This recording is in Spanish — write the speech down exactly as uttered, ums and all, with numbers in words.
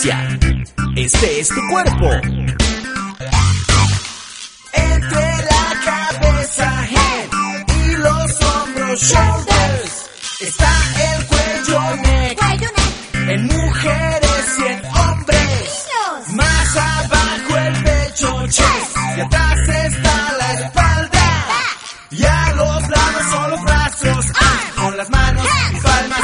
potencia. Este es tu cuerpo. Entre la cabeza, head, y los hombros, shoulders, está el cuello, neck, Cuello, neck. en mujeres y en hombres. Niños. Más abajo el pecho, chest, y atrás está la espalda. Y a los lados son los brazos, ah, con las manos y palmas